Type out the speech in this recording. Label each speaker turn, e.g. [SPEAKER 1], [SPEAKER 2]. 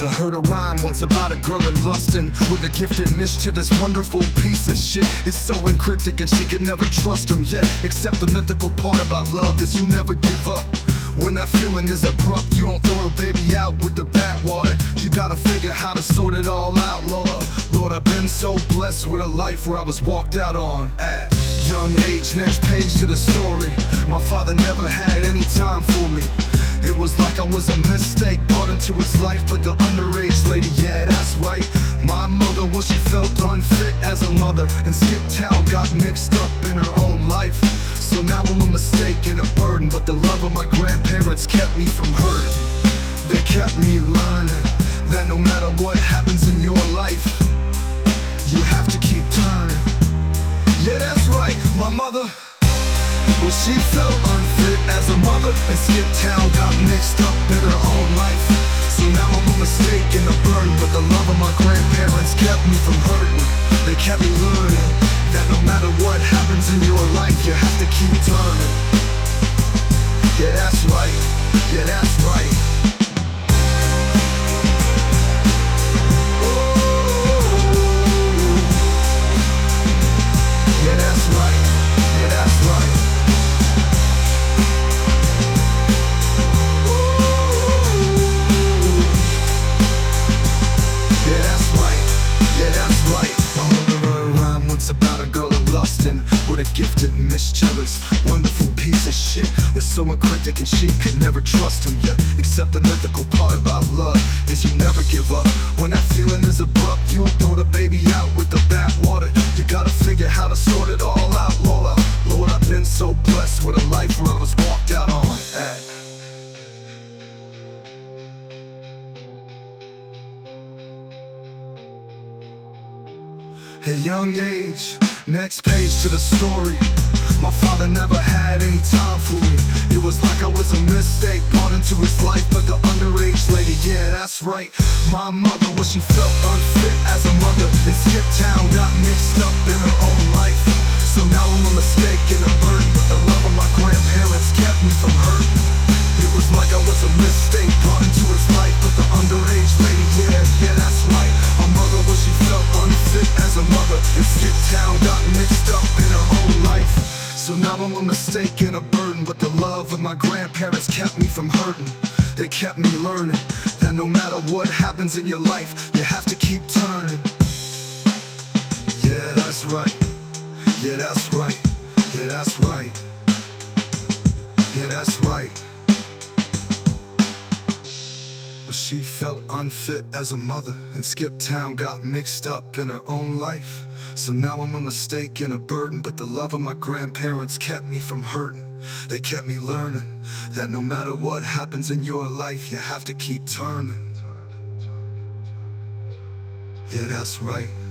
[SPEAKER 1] I heard a rhyme once about a girl in lustin' with a gifted miss to this wonderful piece of shit. It's so encryptic and she could never trust him yet. Except the mythical part about love is you never give up. When that feeling is abrupt, you don't throw a baby out with the bathwater. You gotta figure how to sort it all out, Lord. Lord, I've been so blessed with a life where I was walked out on at young age. Next page to the story. My father never had any time for me. It was like I was a mistake brought into his life, but the underage lady, yeah, that's right. My mother, well, she felt unfit as a mother, and Skip Town got mixed up in her own life. So now I'm a mistake and a burden, but the love of my grandparents kept me from hurting. They kept me learning that no matter what happens in your life, you have to keep turning. Yeah, that's right, my mother, well, she felt unfit as a mother, and Skip Town got mixed up in her own life. So now I'm a mistake and a burden, but the love of my grandparents kept me from hurting. They kept me learning that no matter what happens in your life, you have to keep turning. Yeah, that's right. Yeah, that's right. Yeah, that's right. Yeah, that's right. About a girl in lustin' with a gifted Miss Jealous, wonderful piece of shit. It's so cryptic and she could never trust him yet. Except the mythical part about love is you never give up. When that feeling is abrupt, you don't throw the baby out with the bathwater. You gotta figure how to sort it all out, Lord. Lord, I've been so blessed with a life where I was walked out on at a young age. Next page to the story. My father never had any time for me. It was like I was a mistake brought into his life, but the underage lady, yeah, that's right. My mother, well, she felt unfit as a mother, and Skip Town got mixed up in her own life. So now I'm a mistake and a burden, but the love of my grandparents kept me from hurting. It was like I was a mistake brought into his life, but the underage lady, yeah, that's right. My mother, well, she felt unfit as a mother, and Skip Town got mixed up in her own life. So now I'm a mistake and a burden, but the love of my grandparents kept me from hurting. They kept me learning that no matter what happens in your life, you have to keep turning. Yeah, that's right. Yeah, that's right. Yeah, that's right. Yeah, that's right. But she felt unfit as a mother, and Skip Town got mixed up in her own life. So now I'm a mistake and a burden, but the love of my grandparents kept me from hurting. They kept me learning that no matter what happens in your life, you have to keep turning. Yeah, that's right.